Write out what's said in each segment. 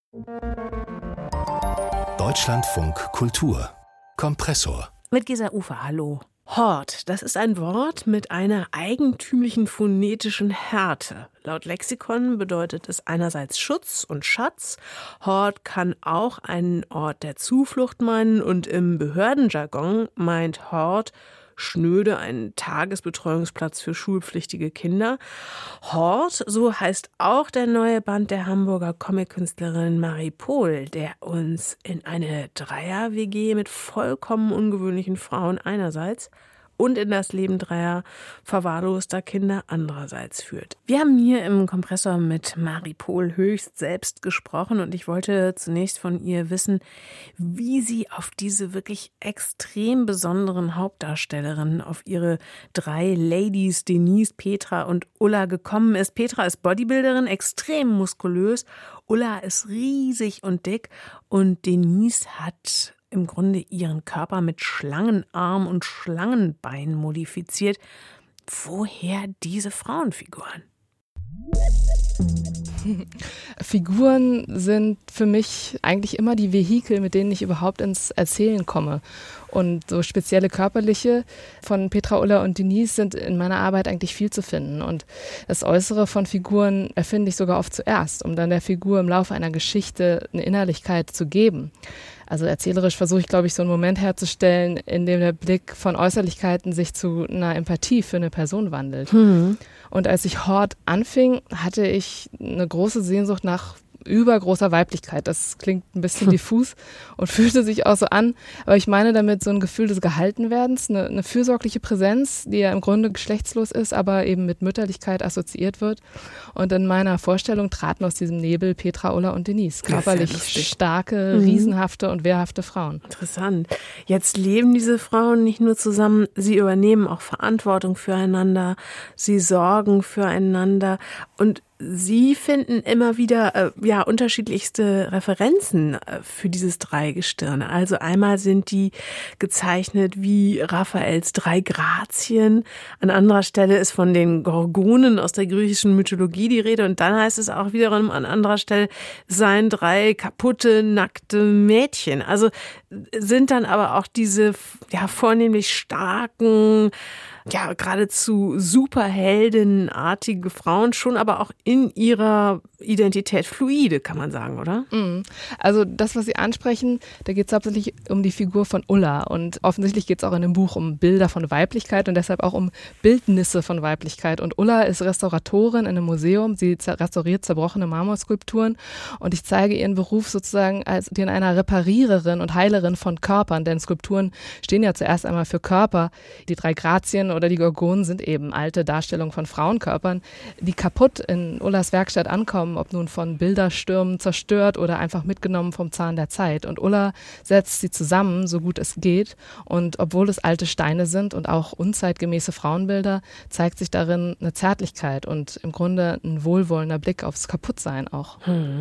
Deutschlandfunk Kultur Kompressor. Mit Gesa Ufer, hallo. Hort, das ist ein Wort mit einer eigentümlichen phonetischen Härte. Laut Lexikon bedeutet es einerseits Schutz und Schatz. Hort kann auch einen Ort der Zuflucht meinen und im Behördenjargon meint Hort schnöde einen Tagesbetreuungsplatz für schulpflichtige Kinder. Hort, so heißt auch der neue Band der Hamburger Comic-Künstlerin Marie Pohl, der uns in eine Dreier-WG mit vollkommen ungewöhnlichen Frauen einerseits und in das Leben dreier verwahrloster Kinder andererseits führt. Wir haben hier im Kompressor mit Marie Pohl höchst selbst gesprochen und ich wollte zunächst von ihr wissen, wie sie auf diese wirklich extrem besonderen Hauptdarstellerinnen, auf ihre drei Ladies, Denise, Petra und Ulla gekommen ist. Petra ist Bodybuilderin, extrem muskulös, Ulla ist riesig und dick und Denise hat im Grunde ihren Körper mit Schlangenarm und Schlangenbein modifiziert. Woher diese Frauenfiguren? Figuren sind für mich eigentlich immer die Vehikel, mit denen ich überhaupt ins Erzählen komme. Und so spezielle körperliche von Petra, Ulla und Denise sind in meiner Arbeit eigentlich viel zu finden. Und das Äußere von Figuren erfinde ich sogar oft zuerst, um dann der Figur im Laufe einer Geschichte eine Innerlichkeit zu geben. Also erzählerisch versuche ich, glaube ich, so einen Moment herzustellen, in dem der Blick von Äußerlichkeiten sich zu einer Empathie für eine Person wandelt. Und als ich Hort anfing, hatte ich eine große Sehnsucht nach übergroßer Weiblichkeit. Das klingt ein bisschen diffus und fühlte sich auch so an. Aber ich meine damit so ein Gefühl des Gehaltenwerdens, eine fürsorgliche Präsenz, die ja im Grunde geschlechtslos ist, aber eben mit Mütterlichkeit assoziiert wird. Und in meiner Vorstellung traten aus diesem Nebel Petra, Ulla und Denise. Körperlich starke, riesenhafte und wehrhafte Frauen. Interessant. Jetzt leben diese Frauen nicht nur zusammen, sie übernehmen auch Verantwortung füreinander, sie sorgen füreinander und Sie finden immer wieder unterschiedlichste Referenzen für dieses Dreigestirn. Also einmal sind die gezeichnet wie Raphaels drei Grazien. An anderer Stelle ist von den Gorgonen aus der griechischen Mythologie die Rede. Und dann heißt es auch wiederum an anderer Stelle, seien drei kaputte, nackte Mädchen. Also sind dann aber auch diese vornehmlich starken, geradezu superheldenartige Frauen, schon aber auch in ihrer Identität fluide, kann man sagen, oder? Also das, was Sie ansprechen, da geht es hauptsächlich um die Figur von Ulla und offensichtlich geht es auch in dem Buch um Bilder von Weiblichkeit und deshalb auch um Bildnisse von Weiblichkeit. Und Ulla ist Restauratorin in einem Museum, sie restauriert zerbrochene Marmorskulpturen und ich zeige ihren Beruf sozusagen als den einer Repariererin und Heilerin von Körpern, denn Skulpturen stehen ja zuerst einmal für Körper. Die drei Grazien oder die Gorgonen sind eben alte Darstellungen von Frauenkörpern, die kaputt in Ullas Werkstatt ankommen, ob nun von Bilderstürmen zerstört oder einfach mitgenommen vom Zahn der Zeit. Und Ulla setzt sie zusammen, so gut es geht. Und obwohl es alte Steine sind und auch unzeitgemäße Frauenbilder, zeigt sich darin eine Zärtlichkeit und im Grunde ein wohlwollender Blick aufs Kaputtsein auch.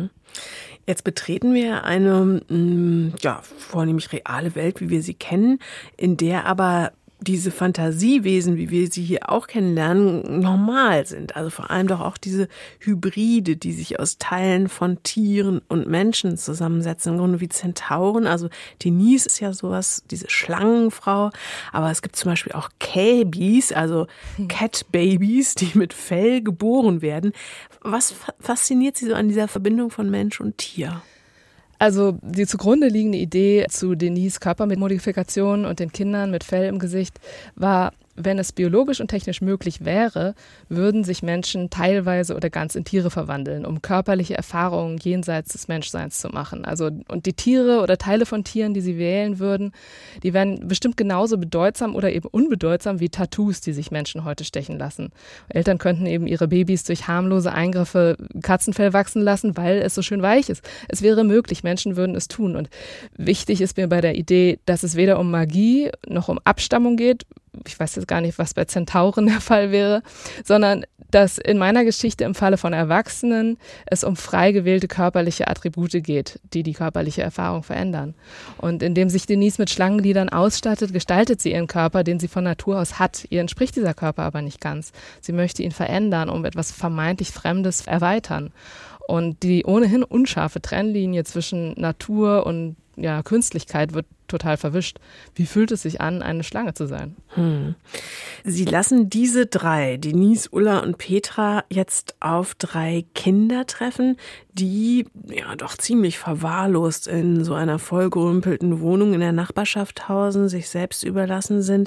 Jetzt betreten wir eine vornehmlich reale Welt, wie wir sie kennen, in der aber diese Fantasiewesen, wie wir sie hier auch kennenlernen, normal sind. Also vor allem doch auch diese Hybride, die sich aus Teilen von Tieren und Menschen zusammensetzen, im Grunde wie Zentauren. Also Denise ist ja sowas, diese Schlangenfrau. Aber es gibt zum Beispiel auch Kälbis, also Cat-Babys, die mit Fell geboren werden. Was fasziniert Sie so an dieser Verbindung von Mensch und Tier? Also die zugrunde liegende Idee zu Denise Körpermodifikation und den Kindern mit Fell im Gesicht war, wenn es biologisch und technisch möglich wäre, würden sich Menschen teilweise oder ganz in Tiere verwandeln, um körperliche Erfahrungen jenseits des Menschseins zu machen. Also und die Tiere oder Teile von Tieren, die sie wählen würden, die wären bestimmt genauso bedeutsam oder eben unbedeutsam wie Tattoos, die sich Menschen heute stechen lassen. Eltern könnten eben ihre Babys durch harmlose Eingriffe Katzenfell wachsen lassen, weil es so schön weich ist. Es wäre möglich, Menschen würden es tun. Und wichtig ist mir bei der Idee, dass es weder um Magie noch um Abstammung geht. Ich weiß jetzt gar nicht, was bei Zentauren der Fall wäre, sondern dass in meiner Geschichte im Falle von Erwachsenen es um frei gewählte körperliche Attribute geht, die die körperliche Erfahrung verändern. Und indem sich Denise mit Schlangengliedern ausstattet, gestaltet sie ihren Körper, den sie von Natur aus hat. Ihr entspricht dieser Körper aber nicht ganz. Sie möchte ihn verändern, um etwas vermeintlich Fremdes erweitern. Und die ohnehin unscharfe Trennlinie zwischen Natur und Künstlichkeit wird total verwischt. Wie fühlt es sich an, eine Schlange zu sein? Sie lassen diese drei, Denise, Ulla und Petra, jetzt auf 3 Kinder treffen, die doch ziemlich verwahrlost in so einer vollgerümpelten Wohnung in der Nachbarschaft hausen, sich selbst überlassen sind.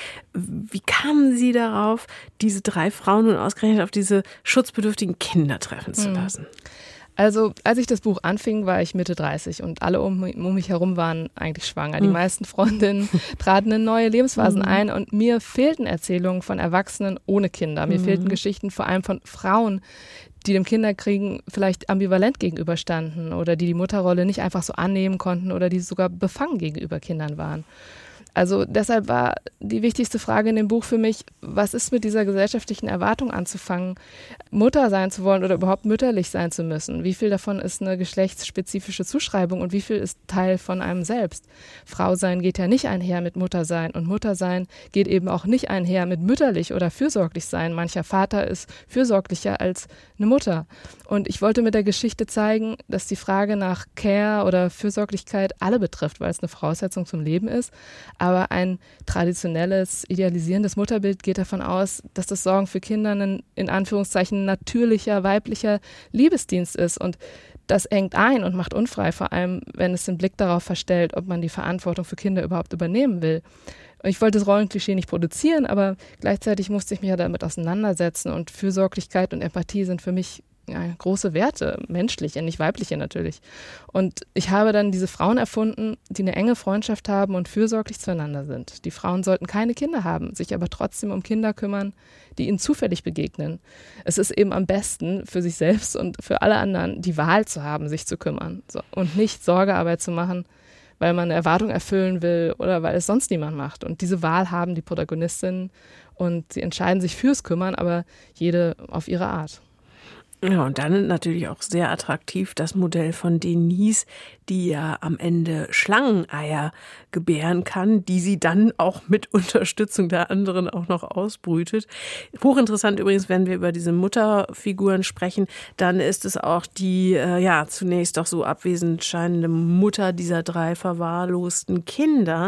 Wie kamen Sie darauf, diese 3 Frauen nun ausgerechnet auf diese schutzbedürftigen Kinder treffen zu lassen? Also, als ich das Buch anfing, war ich Mitte 30 und alle um mich herum waren eigentlich schwanger. Die meisten Freundinnen traten in neue Lebensphasen ein und mir fehlten Erzählungen von Erwachsenen ohne Kinder. Mir fehlten Geschichten vor allem von Frauen, die dem Kinderkriegen vielleicht ambivalent gegenüberstanden oder die Mutterrolle nicht einfach so annehmen konnten oder die sogar befangen gegenüber Kindern waren. Also deshalb war die wichtigste Frage in dem Buch für mich, was ist mit dieser gesellschaftlichen Erwartung anzufangen, Mutter sein zu wollen oder überhaupt mütterlich sein zu müssen? Wie viel davon ist eine geschlechtsspezifische Zuschreibung und wie viel ist Teil von einem selbst? Frau sein geht ja nicht einher mit Mutter sein und Mutter sein geht eben auch nicht einher mit mütterlich oder fürsorglich sein. Mancher Vater ist fürsorglicher als eine Mutter. Und ich wollte mit der Geschichte zeigen, dass die Frage nach Care oder Fürsorglichkeit alle betrifft, weil es eine Voraussetzung zum Leben ist. Aber ein traditionelles, idealisierendes Mutterbild geht davon aus, dass das Sorgen für Kinder ein, in Anführungszeichen, natürlicher, weiblicher Liebesdienst ist. Und das engt ein und macht unfrei, vor allem, wenn es den Blick darauf verstellt, ob man die Verantwortung für Kinder überhaupt übernehmen will. Und ich wollte das Rollenklischee nicht produzieren, aber gleichzeitig musste ich mich ja damit auseinandersetzen. Und Fürsorglichkeit und Empathie sind für mich große Werte, menschliche, nicht weibliche natürlich. Und ich habe dann diese Frauen erfunden, die eine enge Freundschaft haben und fürsorglich zueinander sind. Die Frauen sollten keine Kinder haben, sich aber trotzdem um Kinder kümmern, die ihnen zufällig begegnen. Es ist eben am besten für sich selbst und für alle anderen, die Wahl zu haben, sich zu kümmern und nicht Sorgearbeit zu machen, weil man eine Erwartung erfüllen will oder weil es sonst niemand macht. Und diese Wahl haben die Protagonistinnen und sie entscheiden sich fürs Kümmern, aber jede auf ihre Art. Ja, und dann natürlich auch sehr attraktiv das Modell von Denise, die ja am Ende Schlangeneier gebären kann, die sie dann auch mit Unterstützung der anderen auch noch ausbrütet. Hochinteressant übrigens, wenn wir über diese Mutterfiguren sprechen, dann ist es auch die, zunächst doch so abwesend scheinende Mutter dieser 3 verwahrlosten Kinder,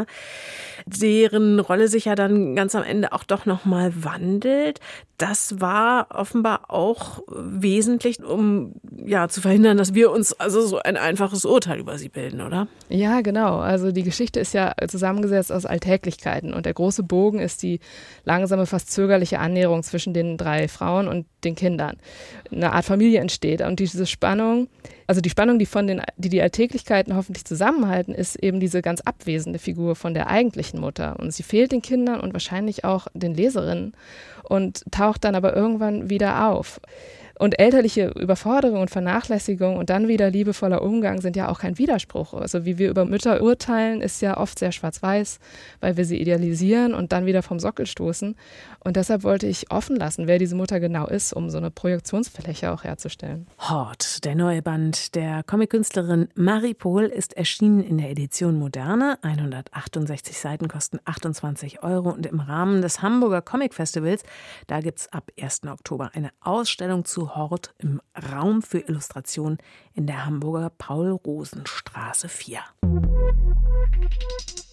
deren Rolle sich ja dann ganz am Ende auch doch nochmal wandelt. Das war offenbar auch wesentlich, um zu verhindern, dass wir uns also so ein einfaches Urteil über sie bilden, oder? Ja, genau. Also die Geschichte ist ja zusammengesetzt aus Alltäglichkeiten und der große Bogen ist die langsame, fast zögerliche Annäherung zwischen den 3 Frauen und den Kindern. Eine Art Familie entsteht und diese Spannung, also die Spannung, die Alltäglichkeiten hoffentlich zusammenhalten, ist eben diese ganz abwesende Figur von der eigentlichen Mutter. Und sie fehlt den Kindern und wahrscheinlich auch den Leserinnen und taucht dann aber irgendwann wieder auf. Und elterliche Überforderung und Vernachlässigung und dann wieder liebevoller Umgang sind ja auch kein Widerspruch. Also wie wir über Mütter urteilen, ist ja oft sehr schwarz-weiß, weil wir sie idealisieren und dann wieder vom Sockel stoßen. Und deshalb wollte ich offen lassen, wer diese Mutter genau ist, um so eine Projektionsfläche auch herzustellen. Hort, der neue Band der Comic-Künstlerin Marie Pohl, ist erschienen in der Edition Moderne. 168 Seiten kosten 28 € und im Rahmen des Hamburger Comic-Festivals, da gibt es ab 1. Oktober eine Ausstellung zu Hort im Raum für Illustration in der Hamburger Paul-Rosen-Straße 4.